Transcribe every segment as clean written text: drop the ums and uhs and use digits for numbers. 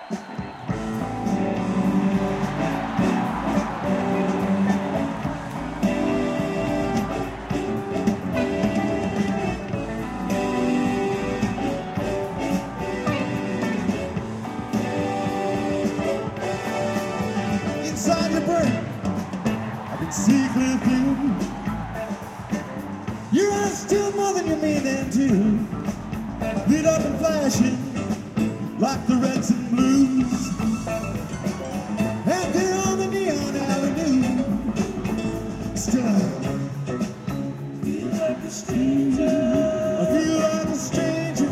Inside your brain, I can see clear through. Your eyes still more than you mean and do. Lit up and flashing like the reds and blues. Out there on the neon avenue, still I feel like a stranger. I feel like a stranger.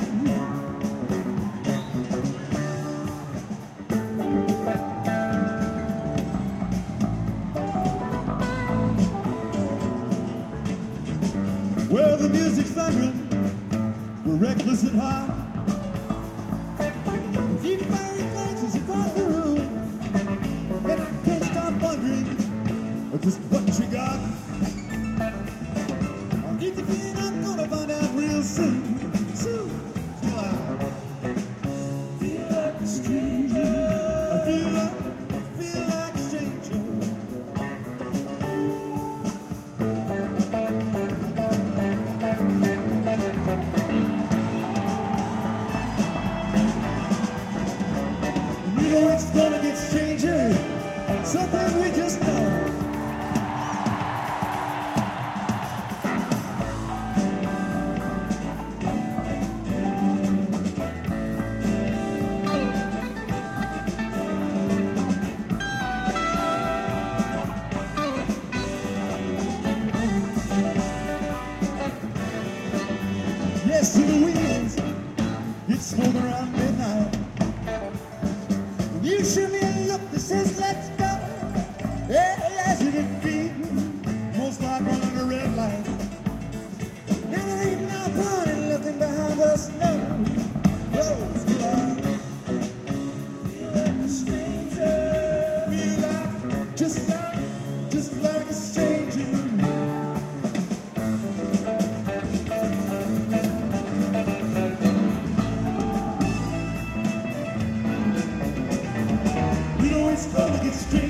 Well, the music's thundering, we're reckless and high. Deep fiery glances across the room, and I can't stop wondering just what you got. I'll get the feeling I'm gonna find out real soon. Soon, till I feel like a stranger. I feel like a stranger. You know it's gonna get stranger, something we just know. Yes, to the winds, it's swung around midnight. You shoot me a look that says let's go. Yeah, as you can feel, most like running a red light. Now there ain't no point in looking behind the snow. Close to feel like a stranger. Feel like, just like a stranger. It's gonna get strange.